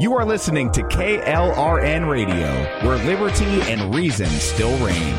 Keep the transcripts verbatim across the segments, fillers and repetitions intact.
You are listening to K L R N Radio, where liberty and reason still reign.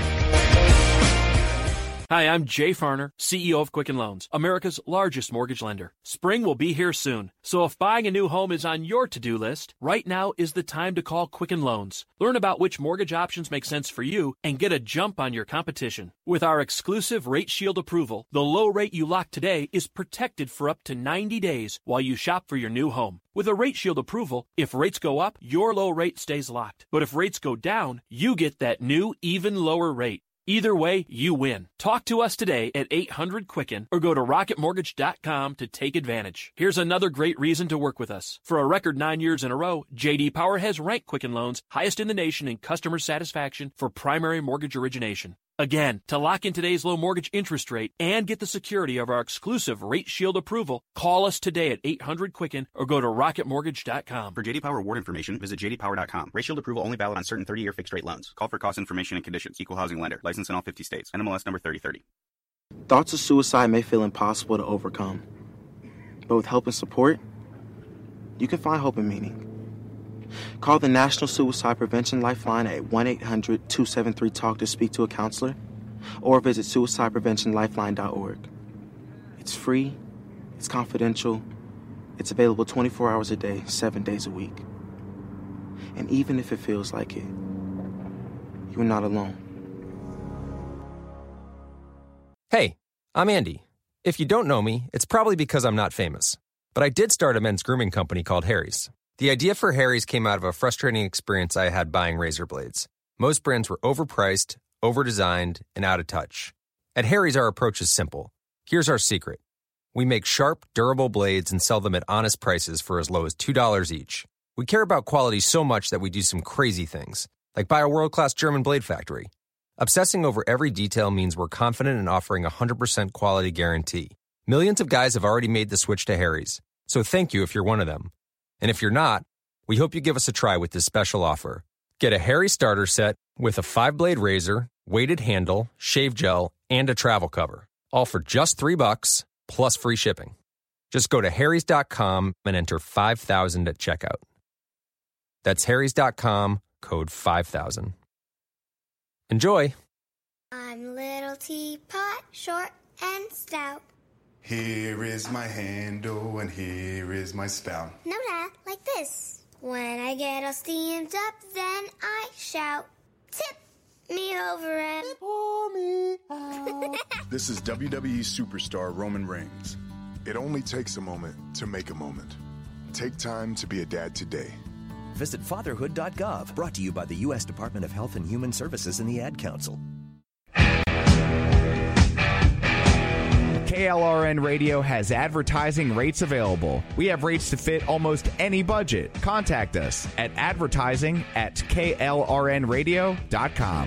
Hi, I'm Jay Farner, C E O of Quicken Loans, America's largest mortgage lender. Spring will be here soon, so if buying a new home is on your to-do list, right now is the time to call Quicken Loans. Learn about which mortgage options make sense for you and get a jump on your competition. With our exclusive Rate Shield approval, the low rate you lock today is protected for up to ninety days while you shop for your new home. With a Rate Shield approval, if rates go up, your low rate stays locked. But if rates go down, you get that new, even lower rate. Either way, you win. Talk to us today at eight hundred Quicken or go to rocket mortgage dot com to take advantage. Here's another great reason to work with us. For a record nine years in a row, J D Power has ranked Quicken Loans highest in the nation in customer satisfaction for primary mortgage origination. Again, to lock in today's low mortgage interest rate and get the security of our exclusive Rate Shield approval, call us today at eight hundred Quicken or go to rocket mortgage dot com. For J D Power award information, visit j d power dot com. Rate Shield approval only valid on certain thirty-year fixed-rate loans. Call for cost information and conditions. Equal housing lender. Licensed in all fifty states. N M L S number thirty thirty. Thoughts of suicide may feel impossible to overcome, but with help and support, you can find hope and meaning. Call the National Suicide Prevention Lifeline at one eight hundred two seven three talk to speak to a counselor, or visit suicide prevention lifeline dot org. It's free, it's confidential, it's available twenty-four hours a day, seven days a week. And even if it feels like it, you're not alone. Hey, I'm Andy. If you don't know me, it's probably because I'm not famous. But I did start a men's grooming company called Harry's. The idea for Harry's came out of a frustrating experience I had buying razor blades. Most brands were overpriced, overdesigned, and out of touch. At Harry's, our approach is simple. Here's our secret. We make sharp, durable blades and sell them at honest prices for as low as two dollars each. We care about quality so much that we do some crazy things, like buy a world-class German blade factory. Obsessing over every detail means we're confident in offering a one hundred percent quality guarantee. Millions of guys have already made the switch to Harry's, so thank you if you're one of them. And if you're not, we hope you give us a try with this special offer. Get a Harry starter set with a five-blade razor, weighted handle, shave gel, and a travel cover, all for just three bucks plus free shipping. Just go to harrys dot com and enter five thousand at checkout. That's harrys dot com, code five thousand. Enjoy. I'm little teapot, short and stout. Here is my handle and here is my spout. No, Dad, like this. When I get all steamed up, then I shout, tip me over and pour me out. This is W W E superstar Roman Reigns. It only takes a moment to make a moment. Take time to be a dad today. Visit fatherhood dot gov, brought to you by the U S Department of Health and Human Services and the Ad Council. K L R N Radio has advertising rates available. We have rates to fit almost any budget. Contact us at advertising at K L R N radio dot com.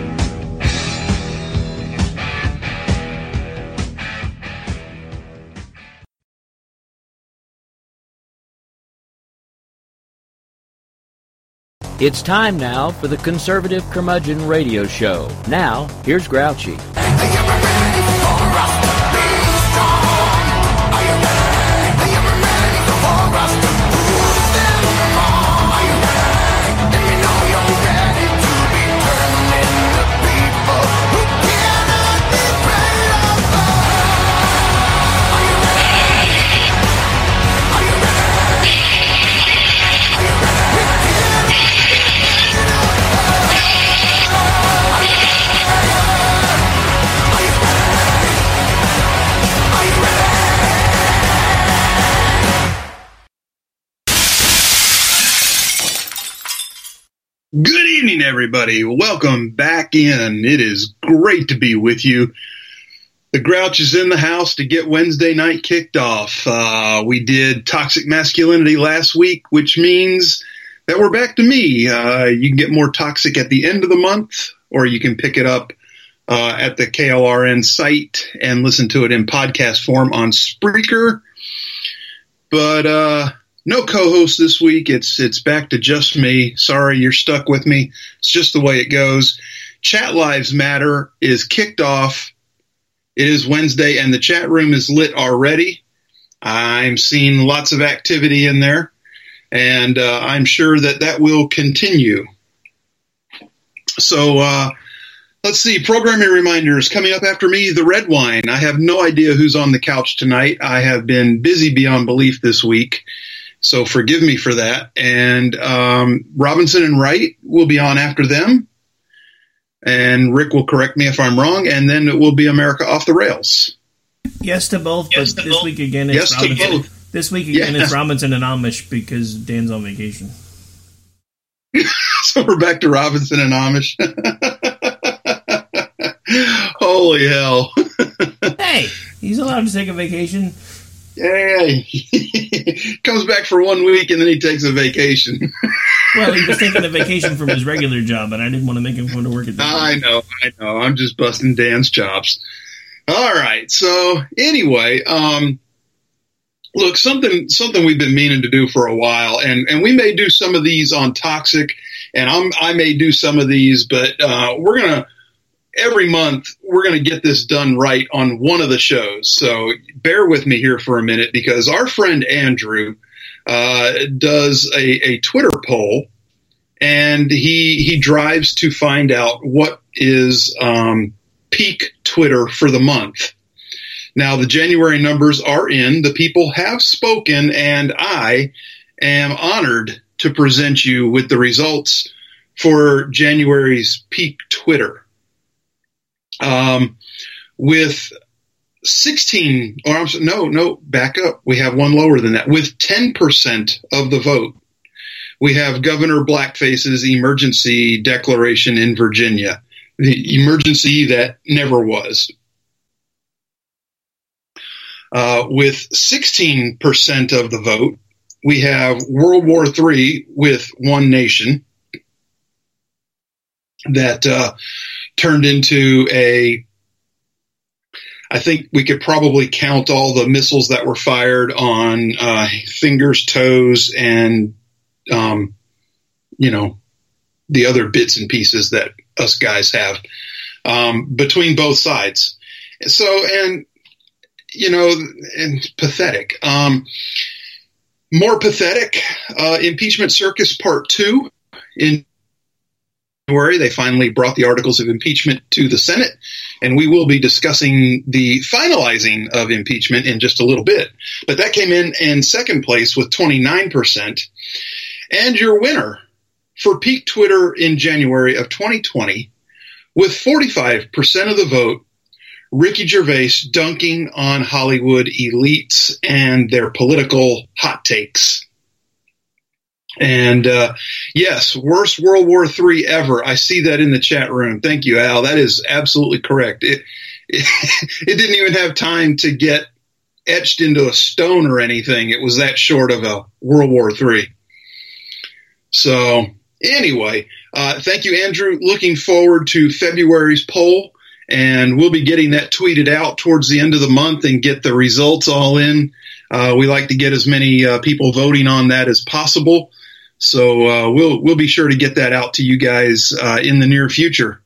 It's time now for the Conservative Curmudgeon Radio Show. Now, here's Grouchy. Good evening, everybody. Welcome back in. It is great to be with you. The Grouch is in the house to get Wednesday night kicked off. Uh, we did Toxic Masculinity last week, which means that we're back to me. Uh, you can get more Toxic at the end of the month, or you can pick it up uh, at the K L R N site and listen to it in podcast form on Spreaker. But, uh, no co-host this week. It's it's back to just me. Sorry, you're stuck with me. It's just the way it goes. Chat Lives Matter is kicked off. It is Wednesday, and the chat room is lit already. I'm seeing lots of activity in there. and uh, I'm sure that that will continue. So uh, let's see, programming reminders coming up after me, the red wine. I have no idea who's on the couch tonight. I have been busy beyond belief this week, so forgive me for that. And um, Robinson and Wright will be on after them. And Rick will correct me if I'm wrong, and then it will be America Off the Rails. Yes to both, yes but to this both. week again it's yes Robinson. To both. This week again yeah. it's Robinson and Amish because Dan's on vacation. So we're back to Robinson and Amish. Holy hell. Hey, he's allowed to take a vacation. Yeah, he comes back for one week and then he takes a vacation. Well, he was taking a vacation from his regular job, and I didn't want to make him come to work at the I know, I know. I'm just busting Dan's chops. All right. So anyway, um, look, something something we've been meaning to do for a while, and, and we may do some of these on Toxic, and I'm, I may do some of these, but uh, we're going to, every month, we're going to get this done right on one of the shows. So bear with me here for a minute, because our friend Andrew uh, does a, a Twitter poll, and he he drives to find out what is um, peak Twitter for the month. Now, the January numbers are in. The people have spoken, and I am honored to present you with the results for January's peak Twitter. Um, with sixteen, or I'm sorry, no, no, back up. We have one lower than that. With ten percent of the vote, we have Governor Blackface's emergency declaration in Virginia, the emergency that never was. Uh, with sixteen percent of the vote, we have World War Three with One Nation that uh, turned into a, I think we could probably count all the missiles that were fired on uh, fingers, toes, and, um, you know, the other bits and pieces that us guys have um, between both sides. So, and, you know, and pathetic. Um, more pathetic, uh, Impeachment Circus Part two in January. They finally brought the articles of impeachment to the Senate, and we will be discussing the finalizing of impeachment in just a little bit. But that came in in second place with twenty-nine percent. And your winner for peak Twitter in January of twenty twenty, with forty-five percent of the vote, Ricky Gervais dunking on Hollywood elites and their political hot takes. And uh, yes, worst World War Three ever. I see that in the chat room. Thank you, Al. That is absolutely correct. It, it, it didn't even have time to get etched into a stone or anything. It was that short of a World War Three. So anyway, uh, thank you, Andrew. Looking forward to February's poll. And we'll be getting that tweeted out towards the end of the month and get the results all in. Uh, we like to get as many uh, people voting on that as possible. So uh, we'll we'll be sure to get that out to you guys uh, in the near future.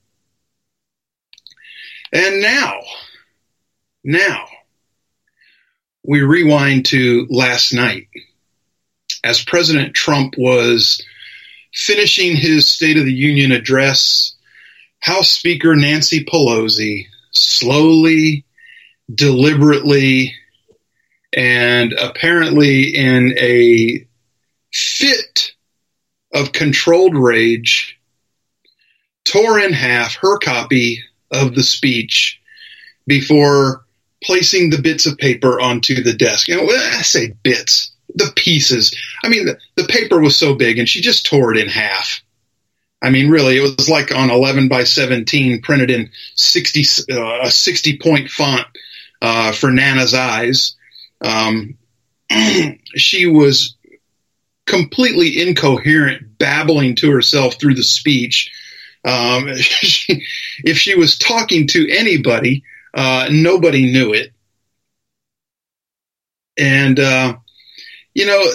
And now, now, we rewind to last night. As President Trump was finishing his State of the Union address, House Speaker Nancy Pelosi slowly, deliberately, and apparently in a fit of controlled rage, tore in half her copy of the speech before placing the bits of paper onto the desk. You know, I say bits, the pieces. I mean, the, the paper was so big, and she just tore it in half. I mean, really, it was like on eleven by seventeen, printed in sixty, uh, a sixty-point font uh, for Nana's eyes. Um, she was completely incoherent, babbling to herself through the speech. Um, she, if she was talking to anybody, uh, nobody knew it. And, uh, you know,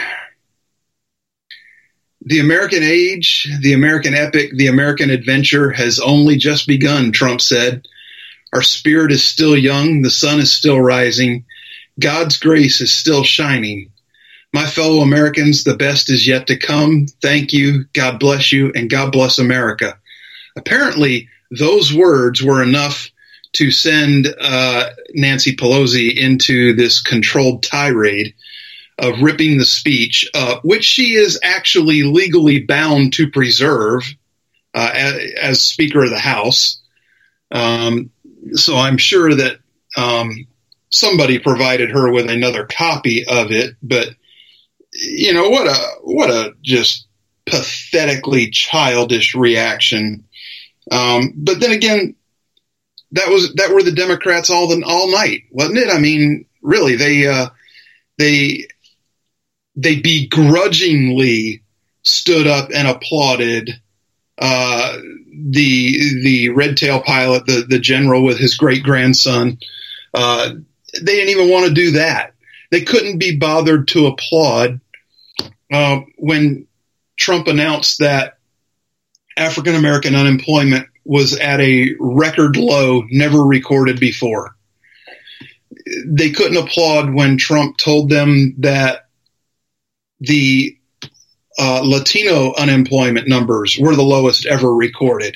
the American age, the American epic, the American adventure has only just begun, Trump said. Our spirit is still young. The sun is still rising. God's grace is still shining. My fellow Americans, the best is yet to come. Thank you. God bless you. And God bless America. Apparently, those words were enough to send uh, Nancy Pelosi into this controlled tirade of ripping the speech up, which she is actually legally bound to preserve uh, as, as Speaker of the House. Um, so I'm sure that um, somebody provided her with another copy of it, but you know, what a, what a just pathetically childish reaction. Um, but then again, that was, that were the Democrats all the, all night, wasn't it? I mean, really, they, uh, they, they begrudgingly stood up and applauded, uh, the, the red tail pilot, the, the general with his great grandson. Uh, they didn't even want to do that. They couldn't be bothered to applaud uh, when Trump announced that African American unemployment was at a record low never recorded before. They couldn't applaud when Trump told them that the uh, Latino unemployment numbers were the lowest ever recorded.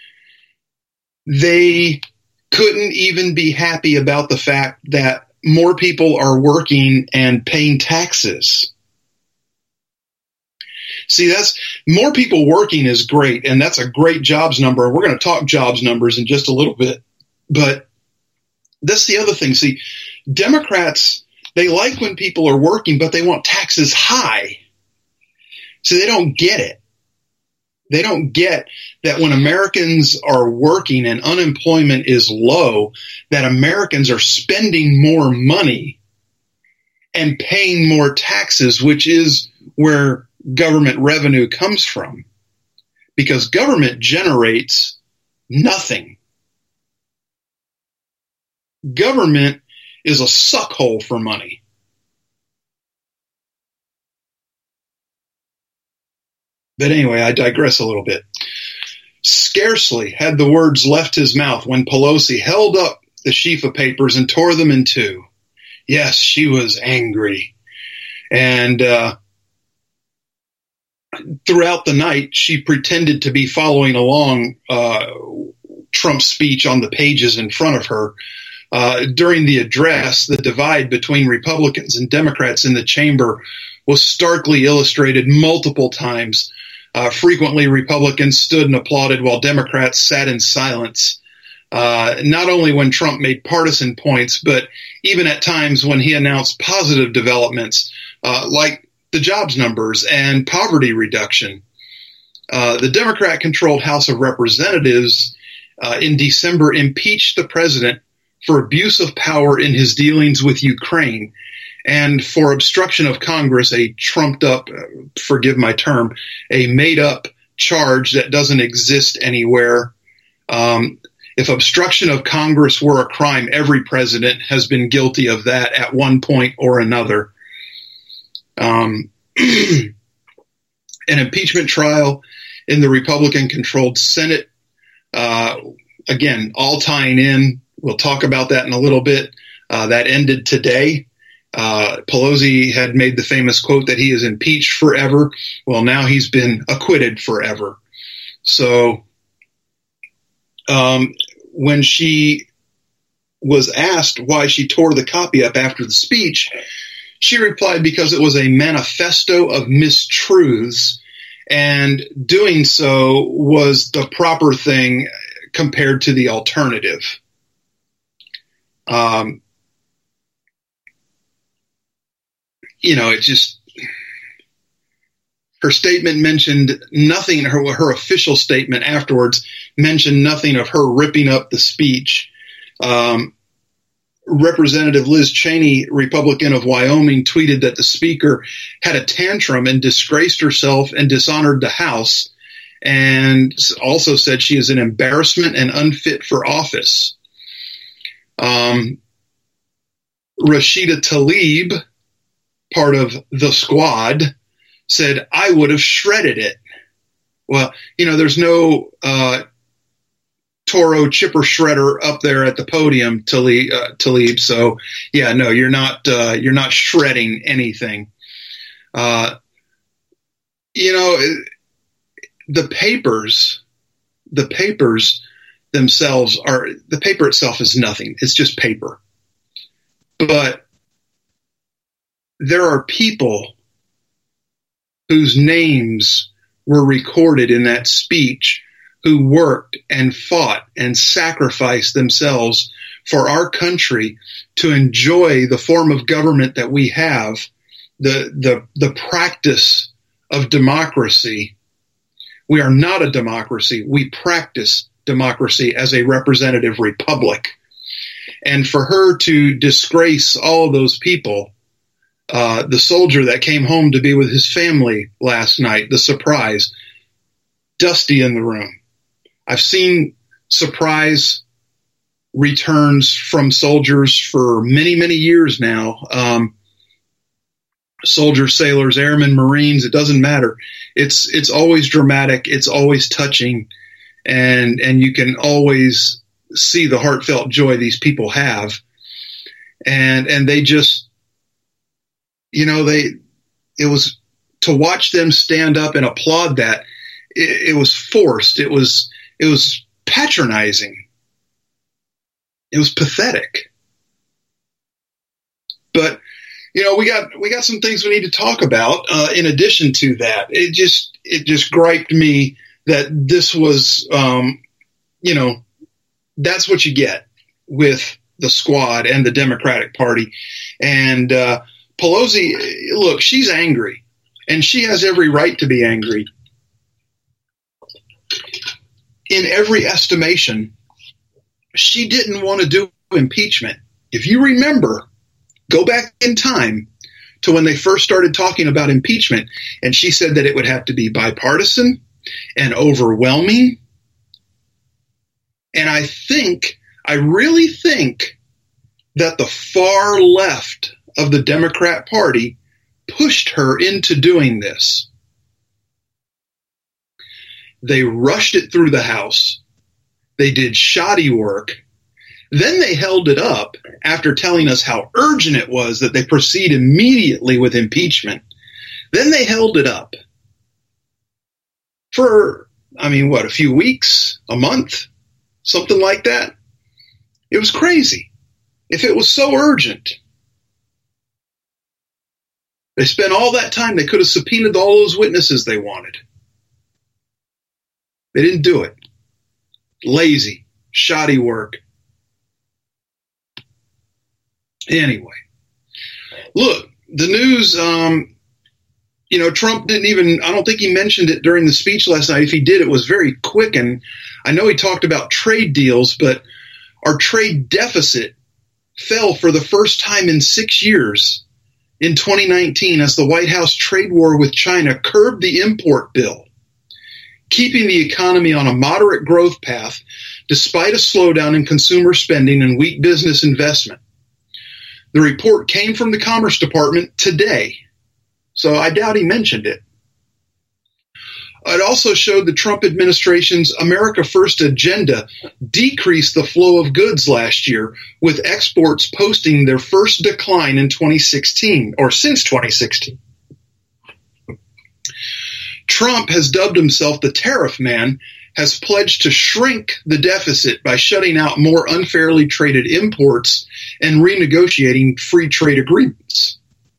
They couldn't even be happy about the fact that more people are working and paying taxes. See, that's more people working is great, and that's a great jobs number. We're going to talk jobs numbers in just a little bit. But that's the other thing. See, Democrats, they like when people are working, but they want taxes high. So they don't get it. They don't get that when Americans are working and unemployment is low, that Americans are spending more money and paying more taxes, which is where government revenue comes from. Because government generates nothing. Government is a suckhole for money. But anyway, I digress a little bit. Scarcely had the words left his mouth when Pelosi held up the sheaf of papers and tore them in two. Yes, she was angry. And uh, throughout the night, she pretended to be following along uh, Trump's speech on the pages in front of her. Uh, during the address, the divide between Republicans and Democrats in the chamber was starkly illustrated multiple times. Uh, frequently, Republicans stood and applauded while Democrats sat in silence, uh, not only when Trump made partisan points, but even at times when he announced positive developments uh, like the jobs numbers and poverty reduction. Uh, the Democrat-controlled House of Representatives uh, in December impeached the president for abuse of power in his dealings with Ukraine, and for obstruction of Congress, a trumped up, uh, forgive my term, a made up charge that doesn't exist anywhere. Um, if obstruction of Congress were a crime, every president has been guilty of that at one point or another. Um, an impeachment trial in the Republican controlled Senate, uh, again, all tying in. We'll talk about that in a little bit. Uh, that ended today. Uh, Pelosi had made the famous quote that he is impeached forever. Well, now he's been acquitted forever. So um, when she was asked why she tore the copy up after the speech, she replied because it was a manifesto of mistruths, and doing so was the proper thing compared to the alternative. Um, You know, it just, her statement mentioned nothing, her, her official statement afterwards mentioned nothing of her ripping up the speech. Um, Representative Liz Cheney, Republican of Wyoming, tweeted that the speaker had a tantrum and disgraced herself and dishonored the House, and also said she is an embarrassment and unfit for office. Um, Rashida Tlaib, part of the squad, said, I would have shredded it. Well, you know, there's no uh, Toro chipper shredder up there at the podium, Tlaib. Uh, Tlaib. So, yeah, no, you're not uh, you're not shredding anything. Uh, you know, the papers, the papers themselves are, the paper itself is nothing. It's just paper. But there are people whose names were recorded in that speech who worked and fought and sacrificed themselves for our country to enjoy the form of government that we have, the, the, the practice of democracy. We are not a democracy. We practice democracy as a representative republic. And for her to disgrace all of those people, uh, the soldier that came home to be with his family last night, the surprise, Dusty in the room. I've seen surprise returns from soldiers for many, many years now. Um, soldiers, sailors, airmen, Marines, it doesn't matter. It's, it's always dramatic. It's always touching. And, and you can always see the heartfelt joy these people have. And, and they just, you know, they, it was to watch them stand up and applaud that. It, it was forced. It was, it was patronizing. It was pathetic. But, you know, we got, we got some things we need to talk about, uh, in addition to that. It just, it just griped me that this was, um, you know, that's what you get with the squad and the Democratic Party. And, uh, Pelosi, look, she's angry and she has every right to be angry. In every estimation, she didn't want to do impeachment. If you remember, go back in time to when they first started talking about impeachment, and she said that it would have to be bipartisan and overwhelming. And I think, I really think that the far left of the Democrat Party pushed her into doing this. They rushed it through the House. They did shoddy work. Then they held it up after telling us how urgent it was that they proceed immediately with impeachment. Then they held it up for, I mean, what, a few weeks, a month, something like that. It was crazy. If it was so urgent, they spent all that time, they could have subpoenaed all those witnesses they wanted. They didn't do it. Lazy, shoddy work. Anyway, look, the news, um, you know, Trump didn't even, I don't think he mentioned it during the speech last night. If he did, it was very quick. And I know he talked about trade deals, but our trade deficit fell for the first time in six years in twenty nineteen as the White House trade war with China curbed the import bill, keeping the economy on a moderate growth path despite a slowdown in consumer spending and weak business investment. The report came from the Commerce Department today, so I doubt he mentioned it. It also showed the Trump administration's America First agenda decreased the flow of goods last year, with exports posting their first decline in twenty sixteen, or since twenty sixteen. Trump has dubbed himself the tariff man, has pledged to shrink the deficit by shutting out more unfairly traded imports and renegotiating free trade agreements.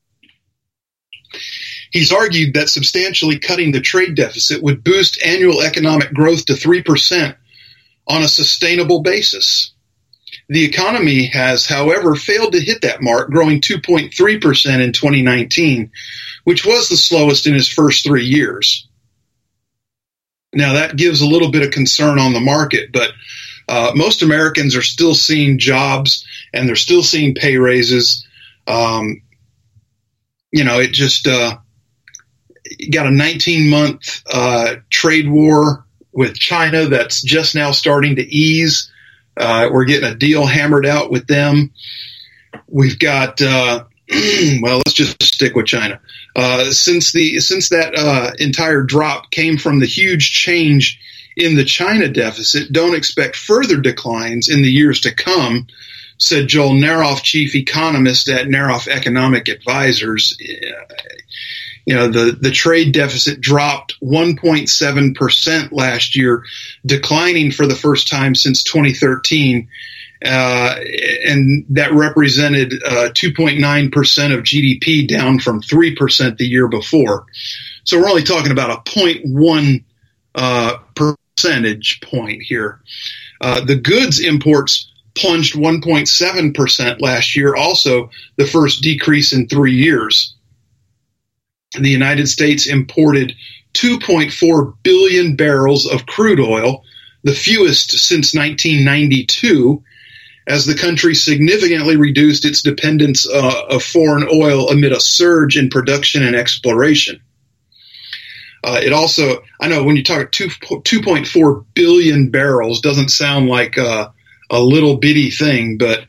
He's argued that substantially cutting the trade deficit would boost annual economic growth to three percent on a sustainable basis. The economy has, however, failed to hit that mark, growing two point three percent in twenty nineteen, which was the slowest in his first three years. Now, that gives a little bit of concern on the market, but uh, most Americans are still seeing jobs and they're still seeing pay raises. Um, you know, it just uh, got a nineteen-month uh, trade war with China that's just now starting to ease. Uh, we're getting a deal hammered out with them. We've got, uh, well, let's just stick with China. Uh, since the since that uh, entire drop came from the huge change in the China deficit, don't expect further declines in the years to come, said Joel Naroff, chief economist at Naroff Economic Advisors. you know, the, the trade deficit dropped one point seven percent last year, declining for the first time since twenty thirteen. Uh, and that represented uh, two point nine percent of G D P, down from three percent the year before. So we're only talking about a zero point one uh, percentage point here. Uh, the goods imports plunged one point seven percent last year, also the first decrease in three years. The United States imported two point four billion barrels of crude oil, the fewest since nineteen ninety-two, as the country significantly reduced its dependence uh, of foreign oil amid a surge in production and exploration. Uh, it also, I know when you talk two, two point four billion barrels, doesn't sound like uh, a little bitty thing, but,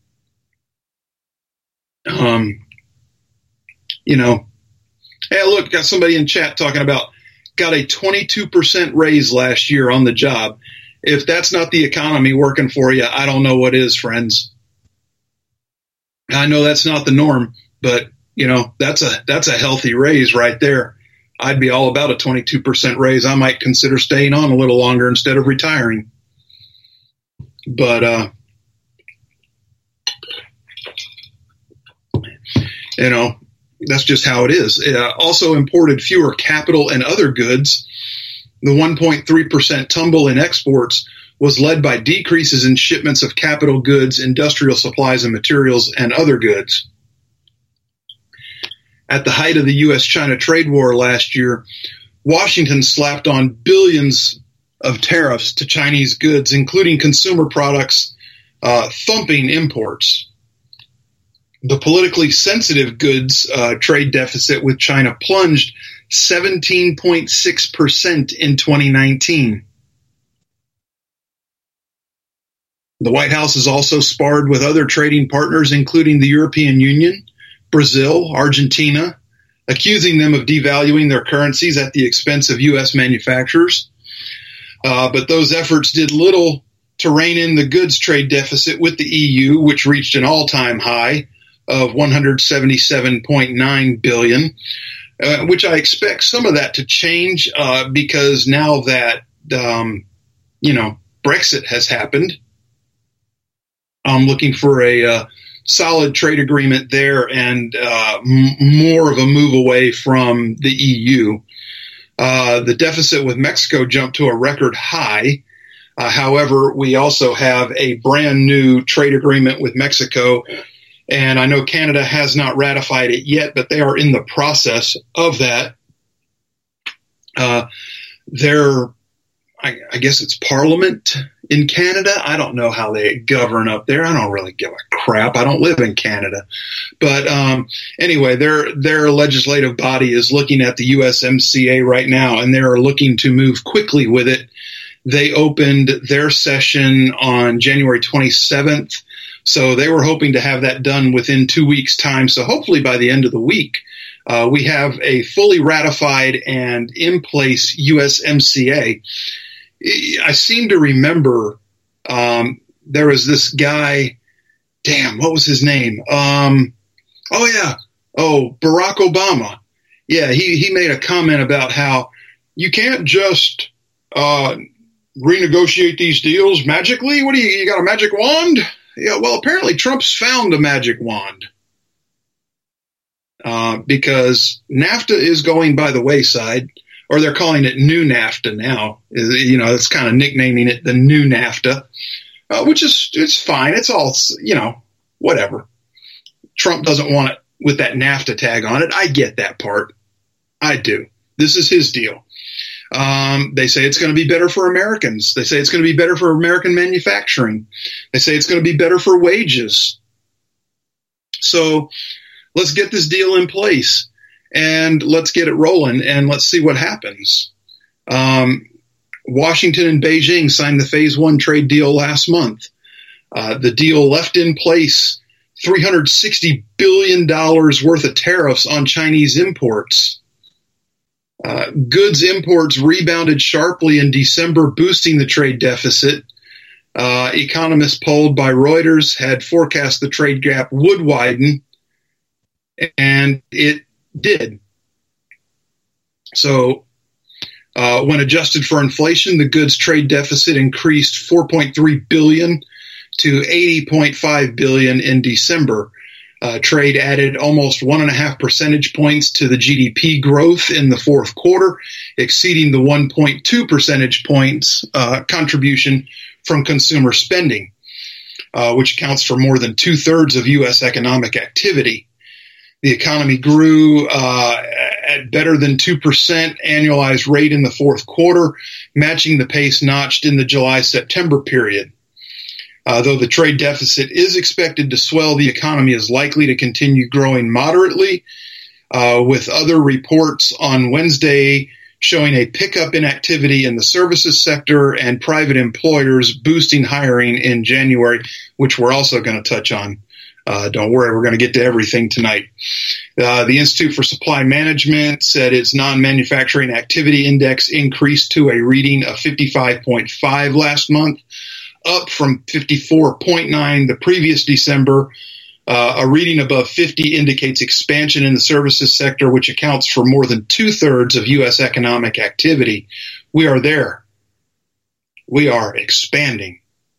um, you know, hey, look, got somebody in chat talking about got a twenty-two percent raise last year on the job. If that's not the economy working for you, I don't know what is, friends. I know that's not the norm, but you know, that's a, that's a healthy raise right there. I'd be all about a twenty-two percent raise. I might consider staying on a little longer instead of retiring. But, uh, you know, that's just how it is. It uh, also imported fewer capital and other goods. The one point three percent tumble in exports was led by decreases in shipments of capital goods, industrial supplies and materials, and other goods. At the height of the U S China trade war last year, Washington slapped on billions of tariffs to Chinese goods, including consumer products, uh, thumping imports. The politically sensitive goods uh, trade deficit with China plunged seventeen point six percent in twenty nineteen. The White House is also sparred with other trading partners, including the European Union, Brazil, Argentina, accusing them of devaluing their currencies at the expense of U S manufacturers. Uh, but those efforts did little to rein in the goods trade deficit with the E U, which reached an all-time high of one hundred seventy-seven point nine billion dollars, uh, which I expect some of that to change uh, because now that, um, you know, Brexit has happened, I'm looking for a uh, solid trade agreement there and uh, m- more of a move away from the E U. Uh, the deficit with Mexico jumped to a record high. Uh, however, we also have a brand new trade agreement with Mexico, and I know Canada has not ratified it yet, but they are in the process of that. Uh, their, I, I guess it's Parliament in Canada. I don't know how they govern up there. I don't really give a crap. I don't live in Canada. But um, anyway, their their legislative body is looking at the U S M C A right now, and they are looking to move quickly with it. They opened their session on January twenty-seventh, so they were hoping to have that done within two weeks' time. So hopefully by the end of the week, uh, we have a fully ratified and in place U S M C A. I seem to remember um, there was this guy, damn, what was his name? Um, oh, yeah. Oh, Barack Obama. Yeah, he, he made a comment about how you can't just uh, renegotiate these deals magically. What do you, you got a magic wand? Yeah, well, apparently Trump's found a magic wand uh, because NAFTA is going by the wayside. Or they're calling it new NAFTA now. You know, it's kind of nicknaming it the new NAFTA, uh, which is, it's fine. It's all, you know, whatever. Trump doesn't want it with that NAFTA tag on it. I get that part. I do. This is his deal. Um, they say it's going to be better for Americans. They say it's going to be better for American manufacturing. They say it's going to be better for wages. So let's get this deal in place. And let's get it rolling, and let's see what happens. Um, Washington and Beijing signed the Phase One trade deal last month. Uh, the deal left in place three hundred sixty billion dollars worth of tariffs on Chinese imports. Uh, goods imports rebounded sharply in December, boosting the trade deficit. Uh, economists polled by Reuters had forecast the trade gap would widen, and it did. So uh, when adjusted for inflation, the goods trade deficit increased four point three billion dollars to eighty point five billion dollars in December. Uh, trade added almost one and a half percentage points to the G D P growth in the fourth quarter, exceeding the one point two percentage points uh, contribution from consumer spending, uh, which accounts for more than two thirds of U S economic activity. The economy grew uh, at better than two percent annualized rate in the fourth quarter, matching the pace notched in the July-September period. Uh, though the trade deficit is expected to swell, the economy is likely to continue growing moderately, uh, with other reports on Wednesday showing a pickup in activity in the services sector and private employers boosting hiring in January, which we're also going to touch on. Uh, don't worry, we're going to get to everything tonight. Uh, the Institute for Supply Management said its non-manufacturing activity index increased to a reading of fifty-five point five last month, up from fifty-four point nine the previous December. Uh, a reading above fifty indicates expansion in the services sector, which accounts for more than two-thirds of U S economic activity. We are there. We are expanding.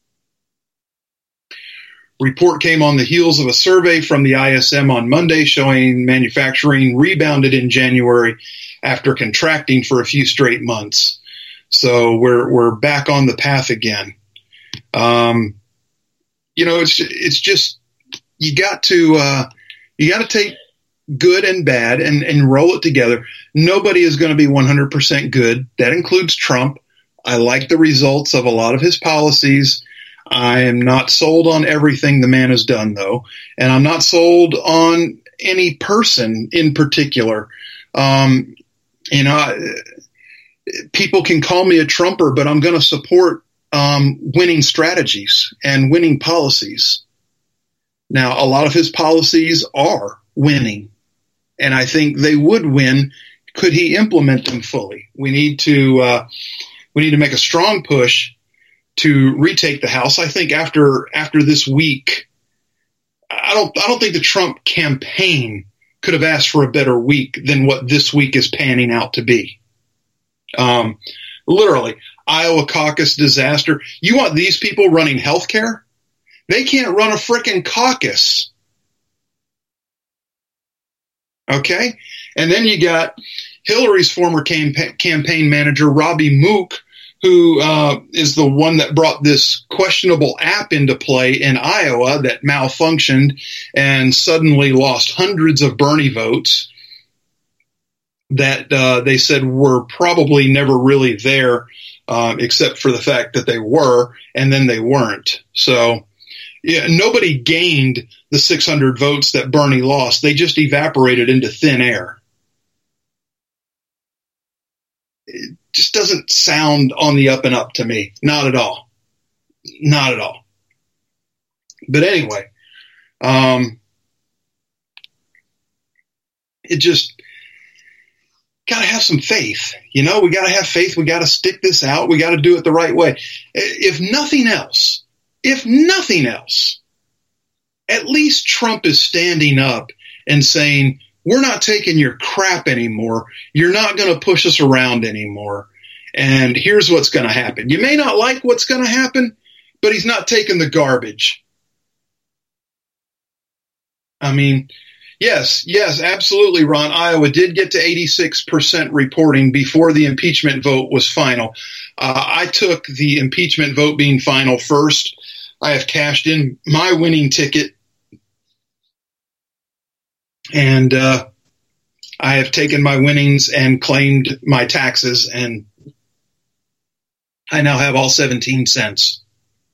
Report came on the heels of a survey from the I S M on Monday showing manufacturing rebounded in January after contracting for a few straight months. So we're we're back on the path again. Um, you know, it's it's just you got to uh, you got to take good and bad and, and roll it together. Nobody is going to be one hundred percent good. That includes Trump. I like the results of a lot of his policies. I am not sold on everything the man has done, though, and I'm not sold on any person in particular. Um, you know, people can call me a Trumper, but I'm going to support um, winning strategies and winning policies. Now, a lot of his policies are winning, and I think they would win could he implement them fully. We need to uh, we need to make a strong push to retake the House. I think after after this week, I don't I don't think the Trump campaign could have asked for a better week than what this week is panning out to be. Um, literally, Iowa caucus disaster. You want these people running healthcare? They can't run a frickin' caucus. Okay? And then you got Hillary's former campa- campaign manager, Robbie Mook, who uh, is the one that brought this questionable app into play in Iowa that malfunctioned and suddenly lost hundreds of Bernie votes that uh, they said were probably never really there, um, except for the fact that they were, and then they weren't. So yeah, nobody gained the six hundred votes that Bernie lost. They just evaporated into thin air. It just doesn't sound on the up and up to me. Not at all. Not at all. But anyway, um, it just got to have some faith. You know, we got to have faith. We got to stick this out. We got to do it the right way. If nothing else, if nothing else, at least Trump is standing up and saying, we're not taking your crap anymore. You're not going to push us around anymore. And here's what's going to happen. You may not like what's going to happen, but he's not taking the garbage. I mean, yes, yes, absolutely, Ron. Iowa did get to eighty-six percent reporting before the impeachment vote was final. Uh, I took the impeachment vote being final first. I have cashed in my winning ticket. And uh, I have taken my winnings and claimed my taxes, and I now have all seventeen cents.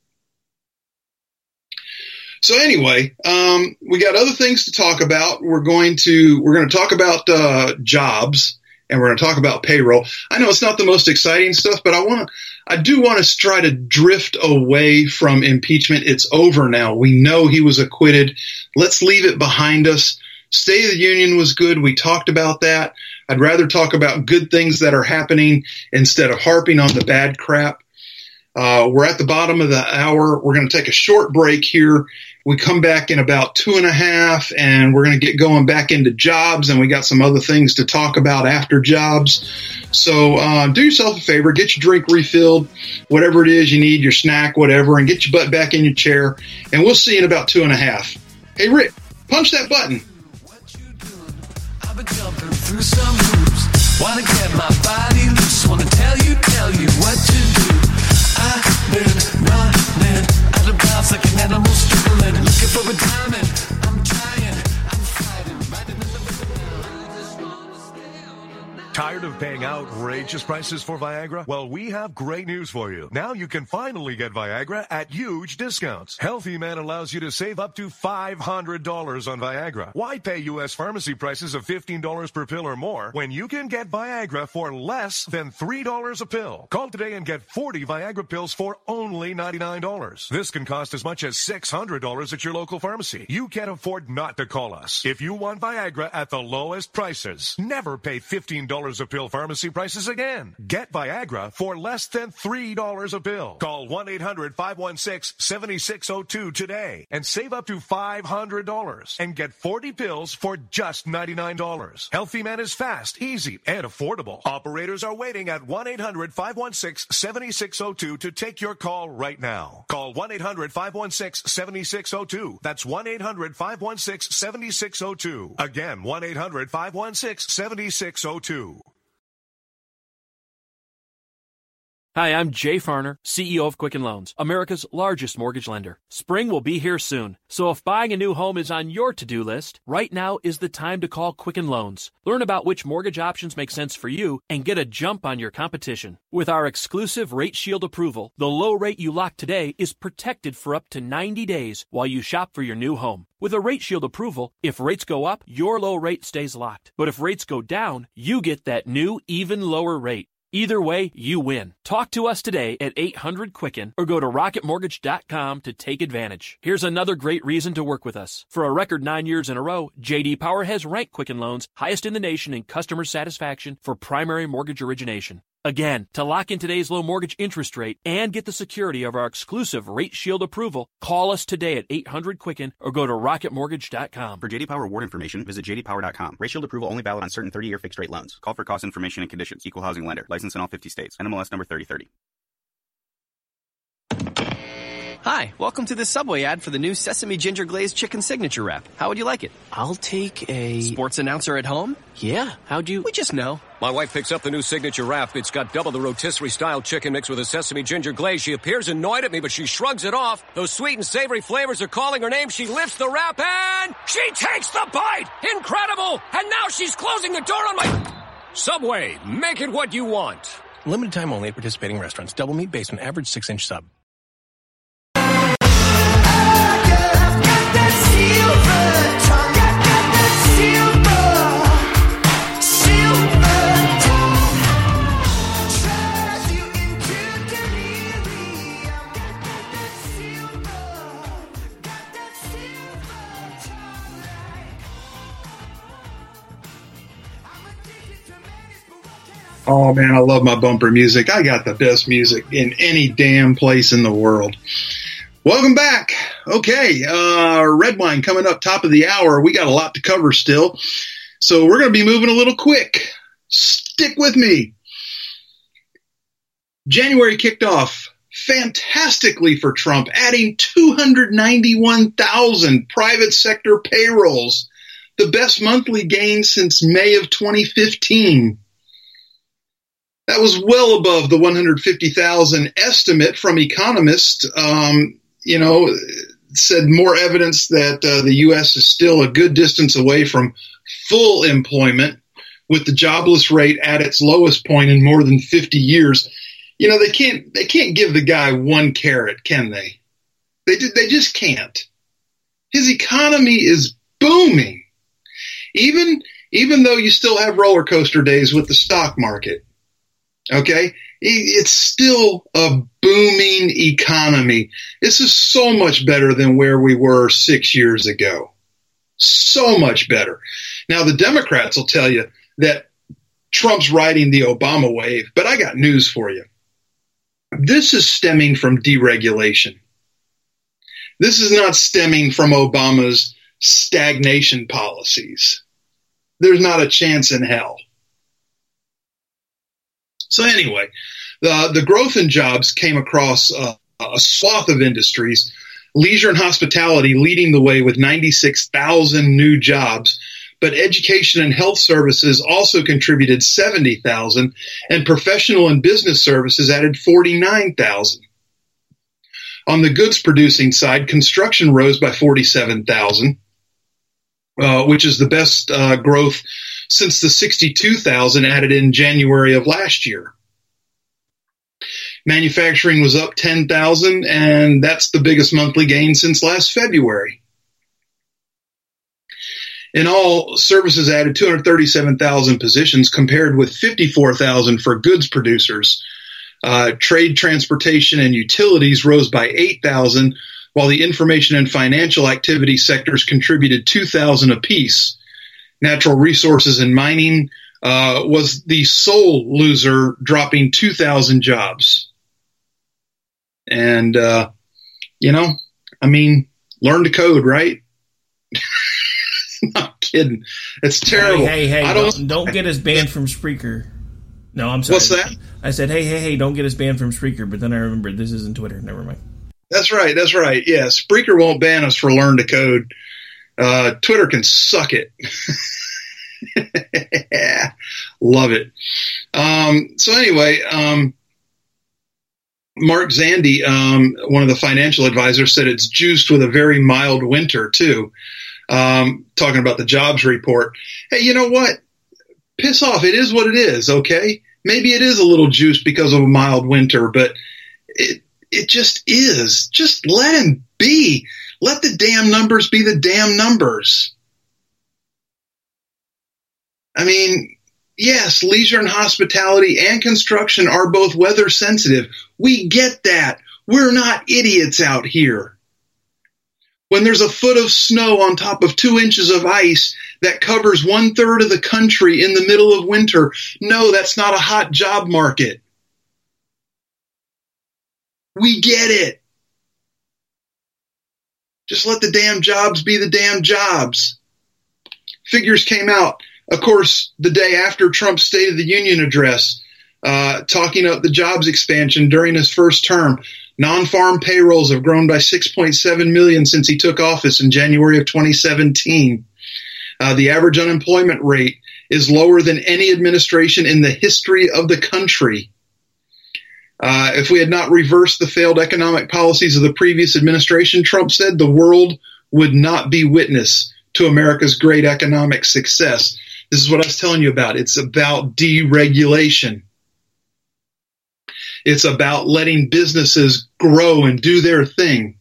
So anyway, um, we got other things to talk about. We're going to we're going to talk about uh, jobs, and we're going to talk about payroll. I know it's not the most exciting stuff, but I want to I do want to try to drift away from impeachment. It's over now. We know he was acquitted. Let's leave it behind us. State of the Union was good. We talked about that. I'd rather talk about good things that are happening instead of harping on the bad crap. Uh, we're at the bottom of the hour. We're going to take a short break here. We come back in about two and a half, and we're going to get going back into jobs, and we got some other things to talk about after jobs. So uh, do yourself a favor, get your drink refilled, whatever it is you need, your snack, whatever, and get your butt back in your chair, and we'll see you in about two and a half. Hey, Rick, punch that button. I've been jumping through some hoops, wanna get my body loose, wanna tell you, tell you what to do. I've been running out of bounds like an animal struggling, looking for a diamond. I'm trying, I'm fighting, riding in the Tired of paying outrageous prices for Viagra? Well, we have great news for you. Now you can finally get Viagra at huge discounts. Healthy Man allows you to save up to five hundred dollars on Viagra. Why pay U S pharmacy prices of fifteen dollars per pill or more when you can get Viagra for less than three dollars a pill? Call today and get forty Viagra pills for only ninety-nine dollars. This can cost as much as six hundred dollars at your local pharmacy. You can't afford not to call us. If you want Viagra at the lowest prices, never pay fifteen dollars a pill pharmacy prices again. Get Viagra for less than three dollars a pill. Call one eight hundred five one six seven six zero two today and save up to five hundred dollars and get forty pills for just ninety-nine dollars. Healthy Man is fast, easy, and affordable. Operators are waiting at one eight hundred five one six seven six zero two to take your call right now. Call one eight hundred five one six seven six zero two. That's one eight hundred five one six seven six zero two. Again, one eight hundred five one six seven six zero two. Hi, I'm Jay Farner, C E O of Quicken Loans, America's largest mortgage lender. Spring will be here soon, so if buying a new home is on your to-do list, right now is the time to call Quicken Loans. Learn about which mortgage options make sense for you and get a jump on your competition. With our exclusive Rate Shield approval, the low rate you lock today is protected for up to ninety days while you shop for your new home. With a Rate Shield approval, if rates go up, your low rate stays locked. But if rates go down, you get that new, even lower rate. Either way, you win. Talk to us today at eight hundred Quicken or go to rocket mortgage dot com to take advantage. Here's another great reason to work with us. For a record nine years in a row, J D Power has ranked Quicken Loans highest in the nation in customer satisfaction for primary mortgage origination. Again, to lock in today's low mortgage interest rate and get the security of our exclusive Rate Shield approval, call us today at eight hundred Quicken or go to rocket mortgage dot com. For J D Power award information, visit j d power dot com. Rate Shield approval only valid on certain thirty-year fixed-rate loans. Call for cost information and conditions. Equal housing lender. Licensed in all fifty states. N M L S number thirty thirty. Hi, welcome to this Subway ad for the new Sesame Ginger Glazed Chicken Signature Wrap. How would you like it? I'll take a... Sports announcer at home? Yeah, how'd you... We just know. My wife picks up the new Signature Wrap. It's got double the rotisserie-style chicken mixed with a sesame ginger glaze. She appears annoyed at me, but she shrugs it off. Those sweet and savory flavors are calling her name. She lifts the wrap and... she takes the bite! Incredible! And now she's closing the door on my... Subway, make it what you want. Limited time only at participating restaurants. Double meat basement, average six-inch sub. Oh, man, I love my bumper music. I got the best music in any damn place in the world. Welcome back. Okay, uh, red wine coming up top of the hour. We got a lot to cover still, so we're going to be moving a little quick. Stick with me. January kicked off fantastically for Trump, adding two hundred ninety-one thousand private sector payrolls, the best monthly gain since May of twenty fifteen. That was well above the one hundred fifty thousand estimate from economists. Um, you know, said more evidence that uh, the U S is still a good distance away from full employment, with the jobless rate at its lowest point in more than fifty years. You know, they can't they can't give the guy one carrot, can they? They they just can't. His economy is booming, even even though you still have roller coaster days with the stock market. Okay, it's still a booming economy. This is so much better than where we were six years ago. So much better. Now, the Democrats will tell you that Trump's riding the Obama wave, but I got news for you. This is stemming from deregulation. This is not stemming from Obama's stagnation policies. There's not a chance in hell. So anyway, the, the growth in jobs came across uh, a swath of industries, leisure and hospitality leading the way with ninety-six thousand new jobs, but education and health services also contributed seventy thousand, and professional and business services added forty-nine thousand. On the goods producing side, construction rose by forty-seven thousand, uh, which is the best uh, growth since the sixty-two thousand added in January of last year. Manufacturing was up ten thousand, and that's the biggest monthly gain since last February. In all, services added two hundred thirty-seven thousand positions compared with fifty-four thousand for goods producers. Uh, trade, transportation, and utilities rose by eight thousand, while the information and financial activity sectors contributed two thousand apiece. Natural resources and mining uh, was the sole loser, dropping two thousand jobs. And, uh, you know, I mean, learn to code, right? Not kidding. It's terrible. Hey, hey, hey, I don't, don't, don't get us banned from Spreaker. No, I'm sorry. What's that? I said, hey, hey, hey, don't get us banned from Spreaker, but then I remembered this isn't Twitter. Never mind. That's right. That's right. Yeah, Spreaker won't ban us for learn to code. Uh, Twitter can suck it. Love it. Um, so anyway, um, Mark Zandi, um, one of the financial advisors, said it's juiced with a very mild winter, too. Um, talking about the jobs report. Hey, you know what? Piss off. It is what it is, okay? Maybe it is a little juiced because of a mild winter, but it it just is. Just let him be. Let the damn numbers be the damn numbers. I mean, yes, leisure and hospitality and construction are both weather sensitive. We get that. We're not idiots out here. When there's a foot of snow on top of two inches of ice that covers one third of the country in the middle of winter, no, that's not a hot job market. We get it. Just let the damn jobs be the damn jobs. Figures came out, of course, the day after Trump's State of the Union address, uh, talking about the jobs expansion during his first term. Non-farm payrolls have grown by six point seven million since he took office in January of twenty seventeen. Uh, the average unemployment rate is lower than any administration in the history of the country. Uh, if we had not reversed the failed economic policies of the previous administration, Trump said, the world would not be witness to America's great economic success. This is what I was telling you about. It's about deregulation. It's about letting businesses grow and do their thing.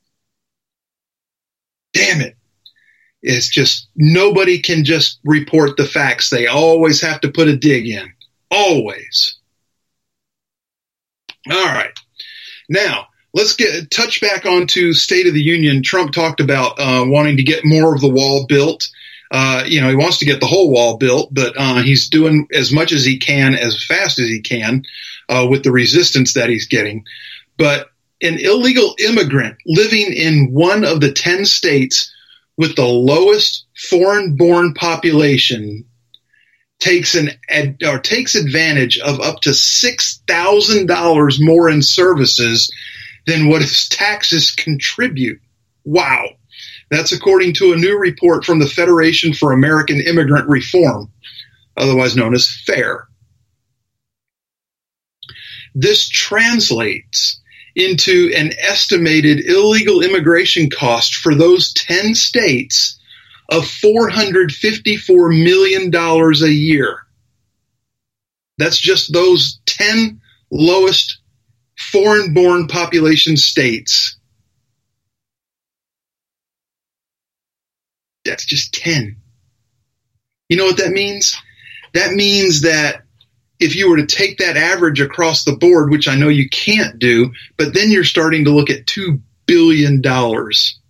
Damn it. It's just nobody can just report the facts. They always have to put a dig in. Always. All right. Now, let's get touch back onto State of the Union. Trump talked about uh, wanting to get more of the wall built. Uh, you know, he wants to get the whole wall built, but uh, he's doing as much as he can, as fast as he can, uh, with the resistance that he's getting. But an illegal immigrant living in one of the ten states with the lowest foreign-born population takes an ad, or takes advantage of up to six thousand dollars more in services than what his taxes contribute. Wow. That's according to a new report from the Federation for American Immigrant Reform, otherwise known as FAIR. This translates into an estimated illegal immigration cost for those ten states of four hundred fifty-four million dollars a year. That's just those ten lowest foreign-born population states. That's just ten. You know what that means? That means that if you were to take that average across the board, which I know you can't do, but then you're starting to look at two billion dollars.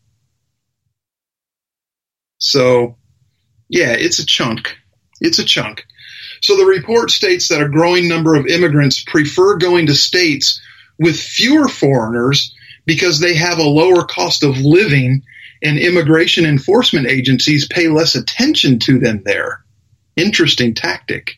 So, yeah, it's a chunk. It's a chunk. So the report states that a growing number of immigrants prefer going to states with fewer foreigners because they have a lower cost of living and immigration enforcement agencies pay less attention to them there. Interesting tactic.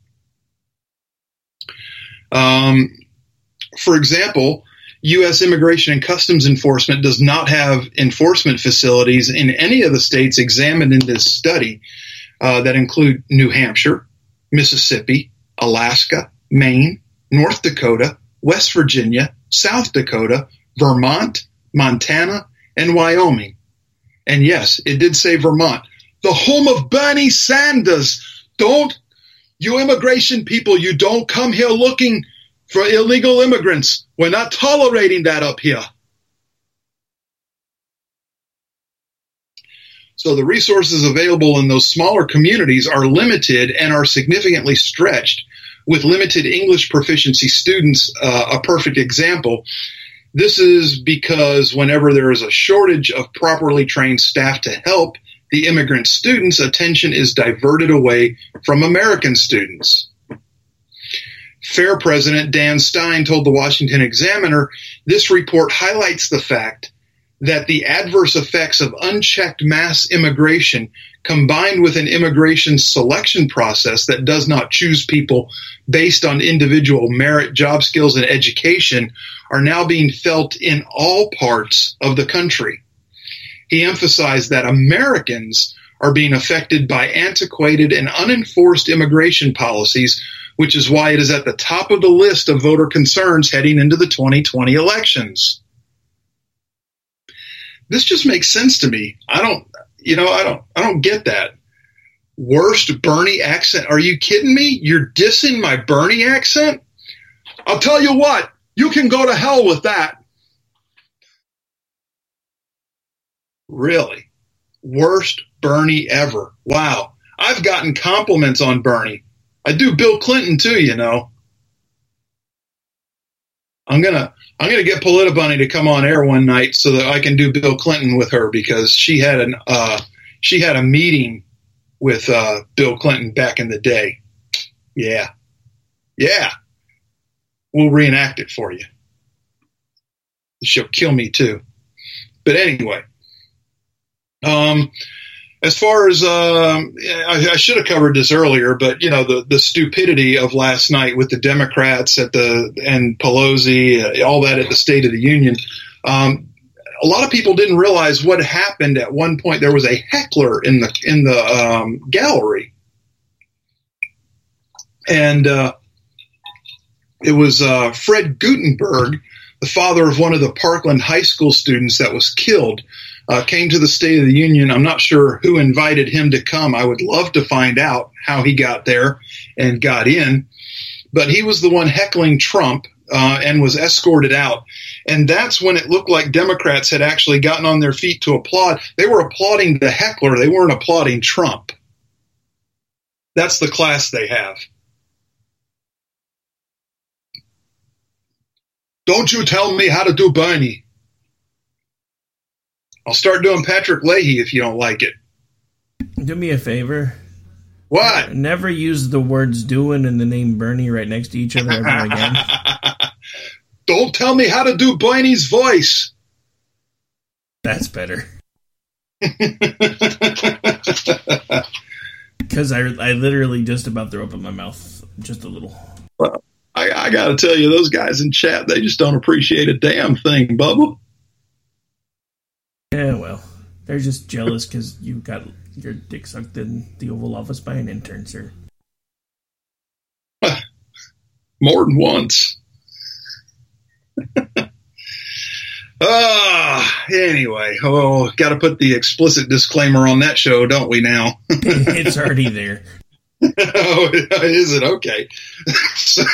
Um, for example, U S Immigration and Customs Enforcement does not have enforcement facilities in any of the states examined in this study uh, that include New Hampshire, Mississippi, Alaska, Maine, North Dakota, West Virginia, South Dakota, Vermont, Montana, and Wyoming. And yes, it did say Vermont, the home of Bernie Sanders. Don't, you immigration people, you don't come here looking for illegal immigrants. We're not tolerating that up here. So the resources available in those smaller communities are limited and are significantly stretched. With limited English proficiency students, uh, a perfect example. This is because whenever there is a shortage of properly trained staff to help the immigrant students, attention is diverted away from American students. FAIR President Dan Stein told the Washington Examiner, this report highlights the fact that the adverse effects of unchecked mass immigration combined with an immigration selection process that does not choose people based on individual merit, job skills, and education are now being felt in all parts of the country. He emphasized that Americans are being affected by antiquated and unenforced immigration policies, which is why it is at the top of the list of voter concerns heading into the twenty twenty elections. This just makes sense to me. I don't, you know, I don't, I don't get that. Worst Bernie accent. Are you kidding me? You're dissing my Bernie accent? I'll tell you what, you can go to hell with that. Really? Worst Bernie ever. Wow. I've gotten compliments on Bernie. I do Bill Clinton too, you know. I'm going to, I'm going to get Politabunny to come on air one night so that I can do Bill Clinton with her because she had an, uh, she had a meeting with, uh, Bill Clinton back in the day. Yeah. Yeah. We'll reenact it for you. She'll kill me too. But anyway, um, as far as, um, I, I should have covered this earlier, but you know, the, the stupidity of last night with the Democrats at the, and Pelosi, uh, all that at the State of the Union. Um, a lot of people didn't realize what happened at one point. There was a heckler in the, in the, um, gallery. And, uh, it was, uh, Fred Gutenberg, the father of one of the Parkland High School students that was killed. Uh, came to the State of the Union. I'm not sure who invited him to come. I would love to find out how he got there and got in. But he was the one heckling Trump uh, and was escorted out. And that's when it looked like Democrats had actually gotten on their feet to applaud. They were applauding the heckler. They weren't applauding Trump. That's the class they have. Don't you tell me how to do Bernie. I'll start doing Patrick Leahy if you don't like it. Do me a favor. What? Never use the words doing and the name Bernie right next to each other ever again. Don't tell me how to do Bernie's voice. That's better. Because I, I literally just about threw up in my mouth just a little. Well, I, I got to tell you, those guys in chat, they just don't appreciate a damn thing, Bubba. Yeah, well, they're just jealous because you got your dick sucked in the Oval Office by an intern, sir. More than once. Ah, anyway, oh, got to put the explicit disclaimer on that show, don't we now? It's already there. Oh, is it? Okay. So,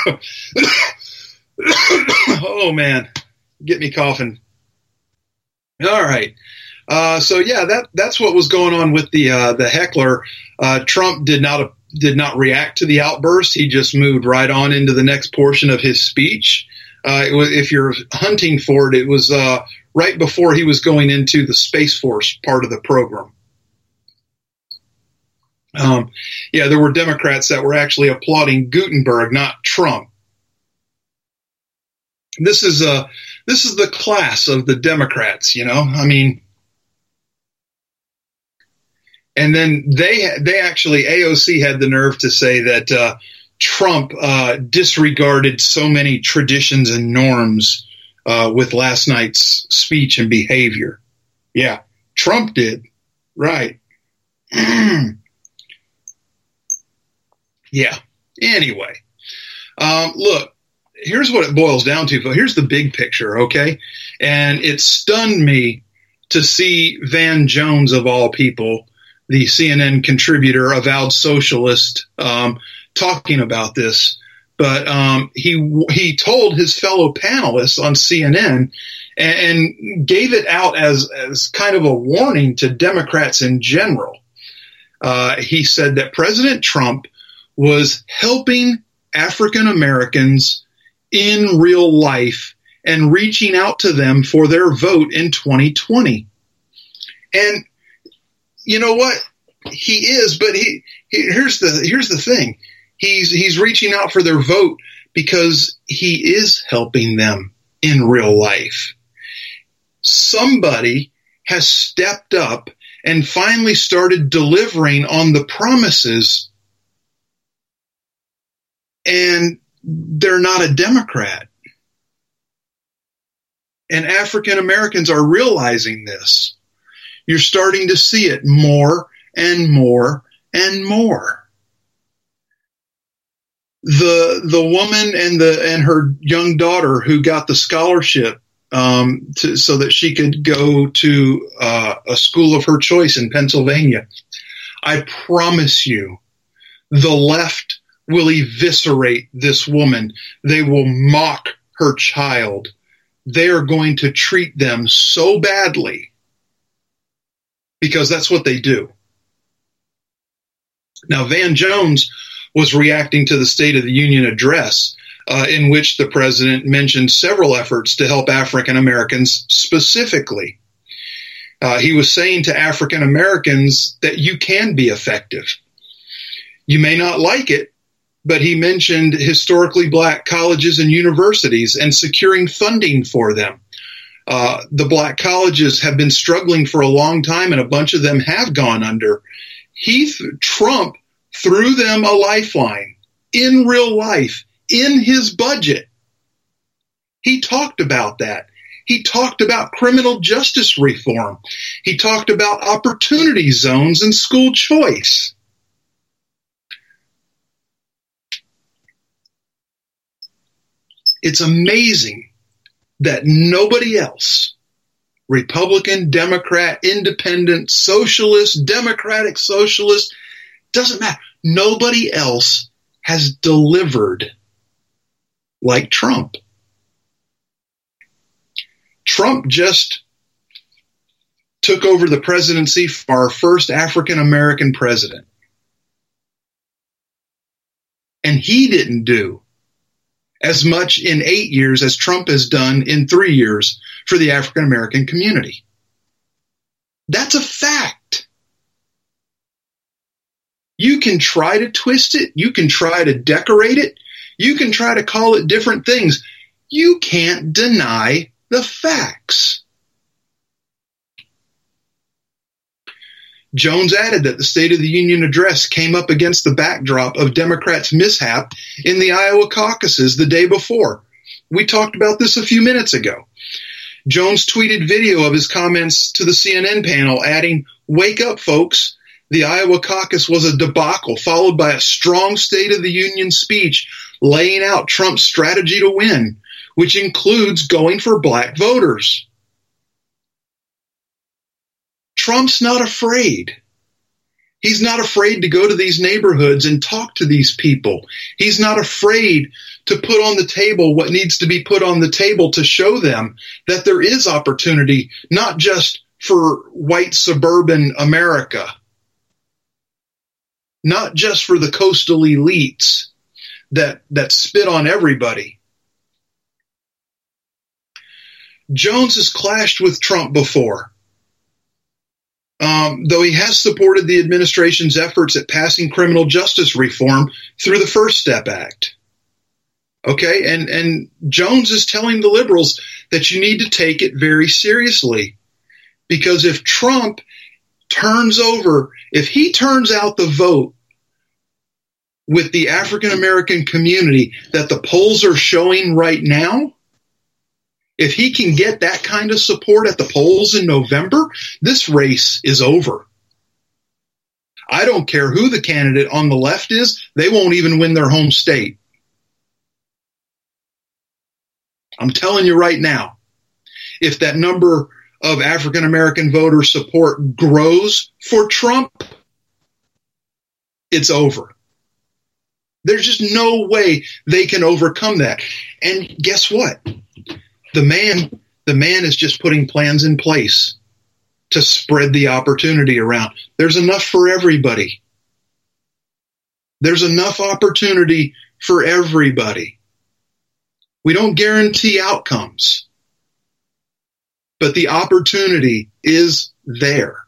oh, man. Get me coughing. All right. Uh, so yeah, that that's what was going on with the uh, the heckler. Uh, Trump did not did not react to the outburst. He just moved right on into the next portion of his speech. Uh, it was, if you're hunting for it, it was uh, right before he was going into the Space Force part of the program. Um, yeah, there were Democrats that were actually applauding Gutenberg, not Trump. This is uh this is the class of the Democrats, you know. I mean, and then they they actually A O C had the nerve to say that uh, Trump uh, disregarded so many traditions and norms uh, with last night's speech and behavior. Yeah, Trump did. Right. Yeah. Anyway, um, look, here's what it boils down to. Here's the big picture, okay? And it stunned me to see Van Jones, of all people, the C N N contributor, avowed socialist, um, talking about this. But um, he he told his fellow panelists on C N N and, and gave it out as, as kind of a warning to Democrats in general. Uh, he said that President Trump was helping African Americans in real life and reaching out to them for their vote in twenty twenty. And you know what? He is, but he, he here's the here's the thing. He's he's reaching out for their vote because he is helping them in real life. Somebody has stepped up and finally started delivering on the promises, and they're not a Democrat. And African Americans are realizing this. You're starting to see it more and more and more. The the woman and the and her young daughter who got the scholarship um, to, so that she could go to uh, a school of her choice in Pennsylvania. I promise you, the left will eviscerate this woman. They will mock her child. They are going to treat them so badly because that's what they do. Now, Van Jones was reacting to the State of the Union address, uh, in which the president mentioned several efforts to help African Americans specifically. Uh, he was saying to African Americans that you can be effective. You may not like it, but he mentioned historically black colleges and universities and securing funding for them. Uh, the black colleges have been struggling for a long time, and a bunch of them have gone under. He, Trump, threw them a lifeline in real life, in his budget. He talked about that. He talked about criminal justice reform. He talked about opportunity zones and school choice. It's amazing that nobody else, Republican, Democrat, Independent, Socialist, Democratic, Socialist, doesn't matter. Nobody else has delivered like Trump. Trump just took over the presidency for our first African American president. And he didn't do as much in eight years as Trump has done in three years for the African American community. That's a fact. You can try to twist it. You can try to decorate it. You can try to call it different things. You can't deny the facts. Jones added that the State of the Union address came up against the backdrop of Democrats' mishap in the Iowa caucuses the day before. We talked about this a few minutes ago. Jones tweeted video of his comments to the C N N panel, adding, "Wake up, folks. The Iowa caucus was a debacle, followed by a strong State of the Union speech laying out Trump's strategy to win, which includes going for black voters." Trump's not afraid. He's not afraid to go to these neighborhoods and talk to these people. He's not afraid to put on the table what needs to be put on the table to show them that there is opportunity, not just for white suburban America, not just for the coastal elites that, that spit on everybody. Jones has clashed with Trump before. Um, though he has supported the administration's efforts at passing criminal justice reform through the First Step Act. Okay, and, and Jones is telling the liberals that you need to take it very seriously. Because if Trump turns over, if he turns out the vote with the African American community that the polls are showing right now, if he can get that kind of support at the polls in November, this race is over. I don't care who the candidate on the left is, they won't even win their home state. I'm telling you right now, if that number of African American voter support grows for Trump, it's over. There's just no way they can overcome that. And guess what? The man, the man is just putting plans in place to spread the opportunity around. There's enough for everybody. There's enough opportunity for everybody. We don't guarantee outcomes, but the opportunity is there.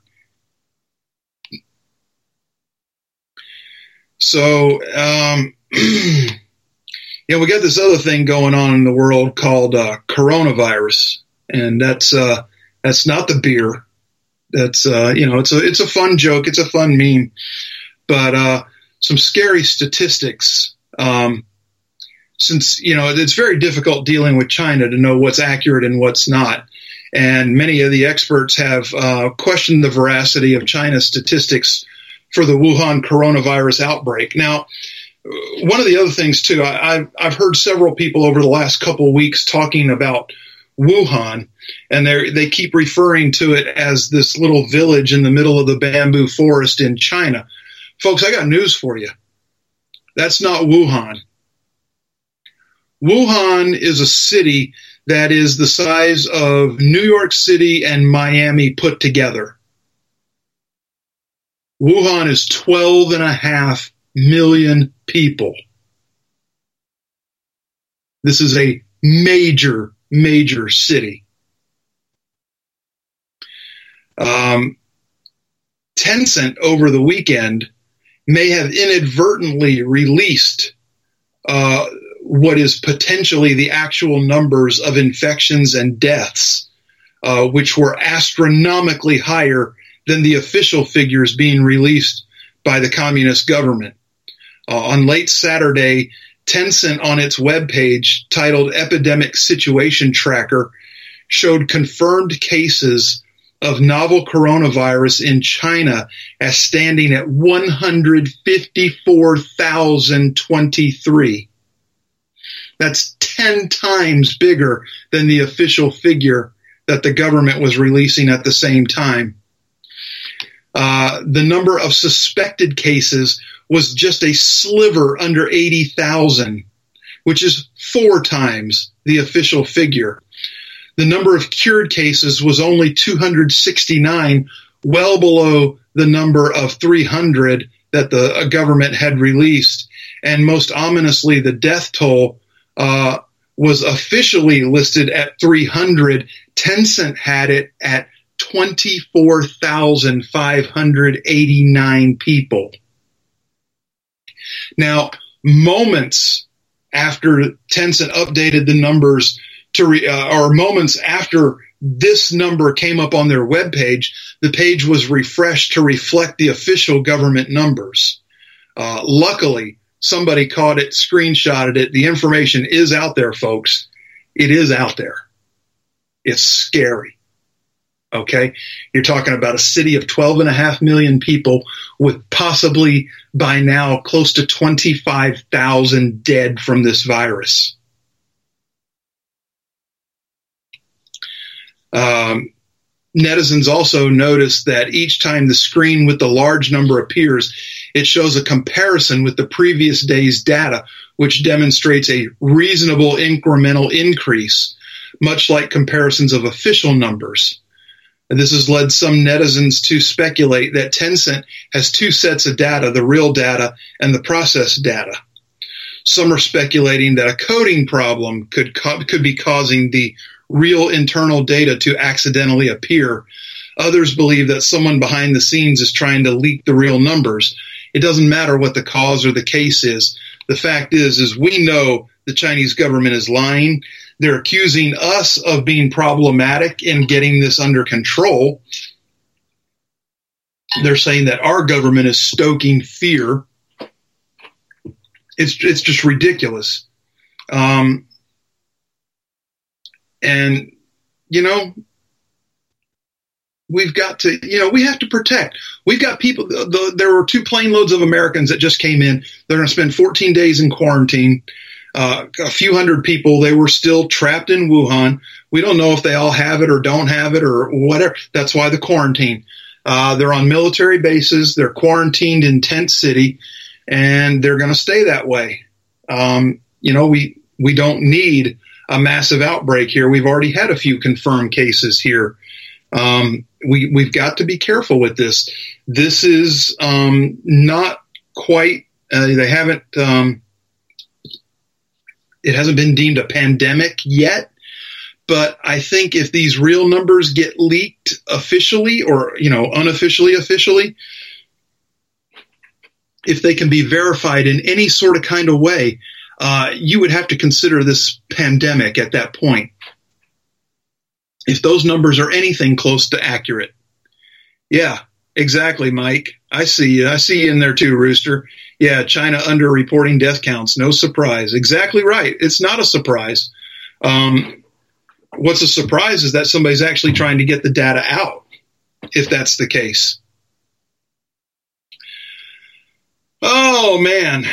So, um, you know, we got this other thing going on in the world called uh, coronavirus, and that's uh, that's not the beer. That's uh, you know, it's a it's a fun joke, it's a fun meme, but uh, some scary statistics. Um, since you know, it's very difficult dealing with China to know what's accurate and what's not, and many of the experts have uh, questioned the veracity of China's statistics for the Wuhan coronavirus outbreak. Now, one of the other things too, I, I've, I've heard several people over the last couple of weeks talking about Wuhan, and they they keep referring to it as this little village in the middle of the bamboo forest in China. Folks, I got news for you. That's not Wuhan. Wuhan is a city that is the size of New York City and Miami put together. Wuhan is twelve and a half million people. This is a major, major city. Um, Tencent over the weekend may have inadvertently released uh, what is potentially the actual numbers of infections and deaths, uh, which were astronomically higher than the official figures being released by the communist government. Uh, on late Saturday, Tencent on its webpage titled Epidemic Situation Tracker showed confirmed cases of novel coronavirus in China as standing at one hundred fifty-four thousand twenty-three. That's ten times bigger than the official figure that the government was releasing at the same time. Uh, the number of suspected cases was just a sliver under eighty thousand, which is four times the official figure. The number of cured cases was only two hundred sixty-nine, well below the number of three hundred that the government had released. And most ominously, the death toll uh, was officially listed at three hundred. Tencent had it at twenty-four thousand five hundred eighty-nine people. Now, moments after Tencent updated the numbers to, re, uh, or moments after this number came up on their webpage, the page was refreshed to reflect the official government numbers. Uh, luckily, somebody caught it, screenshotted it. The information is out there, folks. It is out there. It's scary. Okay, you're talking about a city of twelve and a half million people with possibly by now close to twenty-five thousand dead from this virus. Um, netizens also noticed that each time the screen with the large number appears, it shows a comparison with the previous day's data, which demonstrates a reasonable incremental increase, much like comparisons of official numbers. And this has led some netizens to speculate that Tencent has two sets of data, the real data and the processed data. Some are speculating that a coding problem could co- could be causing the real internal data to accidentally appear. Others believe that someone behind the scenes is trying to leak the real numbers. It doesn't matter what the cause or the case is. The fact is, is we know the the Chinese government is lying. They're accusing us of being problematic in getting this under control. They're saying that our government is stoking fear. It's it's just ridiculous. Um, and, you know, we've got to, you know, we have to protect. We've got people, the, the, there were two plane loads of Americans that just came in. They're going to spend fourteen days in quarantine. Uh, a few hundred people, they were still trapped in Wuhan. We don't know if they all have it or don't have it or whatever. That's why the quarantine. Uh, they're on military bases. They're quarantined in Tent City, and they're going to stay that way. Um, you know, we, we don't need a massive outbreak here. We've already had a few confirmed cases here. Um, we, we've got to be careful with this. This is, um, not quite, uh, they haven't, um, it hasn't been deemed a pandemic yet, but I think if these real numbers get leaked officially or, you know, unofficially, officially, if they can be verified in any sort of kind of way, uh, you would have to consider this pandemic at that point. If those numbers are anything close to accurate. Yeah, exactly, Mike. I see you. I see you in there too, Rooster. Yeah, China underreporting death counts. No surprise. Exactly right. It's not a surprise. Um, what's a surprise is that somebody's actually trying to get the data out, if that's the case. Oh, man.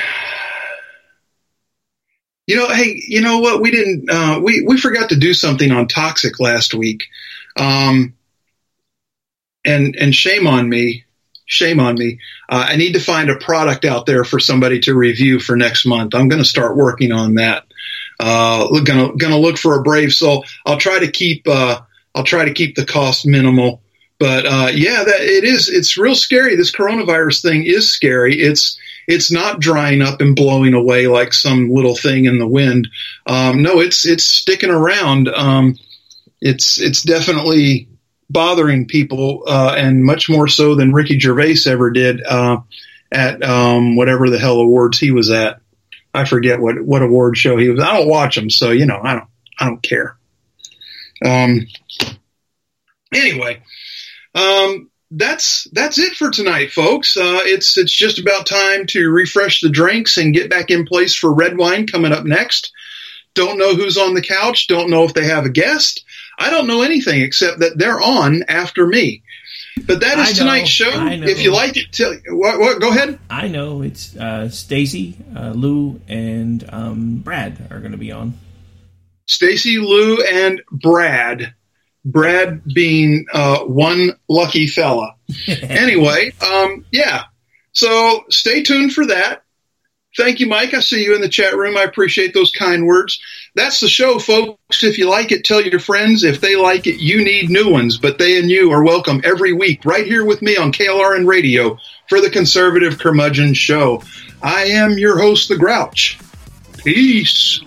You know, hey, you know what? We didn't, uh, we, we forgot to do something on toxic last week. Um, and, and shame on me. Shame on me. Uh, I need to find a product out there for somebody to review for next month. I'm going to start working on that. Uh, gonna, gonna look for a brave soul. I'll try to keep, uh, I'll try to keep the cost minimal, but, uh, yeah, that it is, it's real scary. This coronavirus thing is scary. It's, it's not drying up and blowing away like some little thing in the wind. Um, no, it's, it's sticking around. Um, it's, it's definitely bothering people, uh, and much more so than Ricky Gervais ever did, uh, at, um, whatever the hell awards he was at. I forget what, what award show he was. I don't watch them. So, you know, I don't, I don't care. Um, anyway, um, that's, that's it for tonight, folks. Uh, it's, it's just about time to refresh the drinks and get back in place for red wine coming up next. Don't know who's on the couch. Don't know if they have a guest. I don't know anything except that they're on after me. But that is tonight's show. If you like it, tell what, what go ahead. I know it's uh, Stacy, uh, Lou, and um, Brad are going to be on. Stacy, Lou, and Brad. Brad being uh, one lucky fella. Anyway, um, yeah. So stay tuned for that. Thank you, Mike. I see you in the chat room. I appreciate those kind words. That's the show, folks. If you like it, tell your friends. If they like it, you need new ones. But they and you are welcome every week right here with me on K L R N Radio for the Conservative Curmudgeon Show. I am your host, The Grouch. Peace.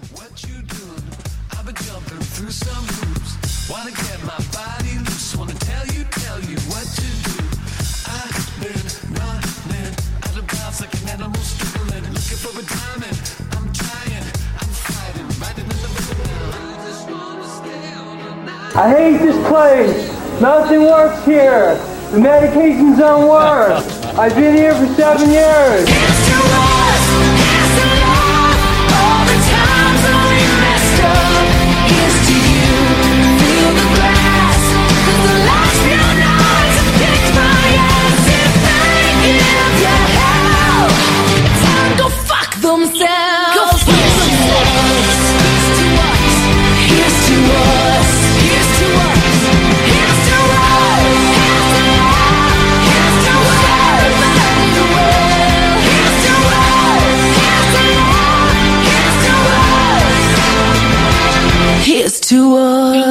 I hate this place. Nothing works here. The medications don't work. I've been here for seven years. Here's to us.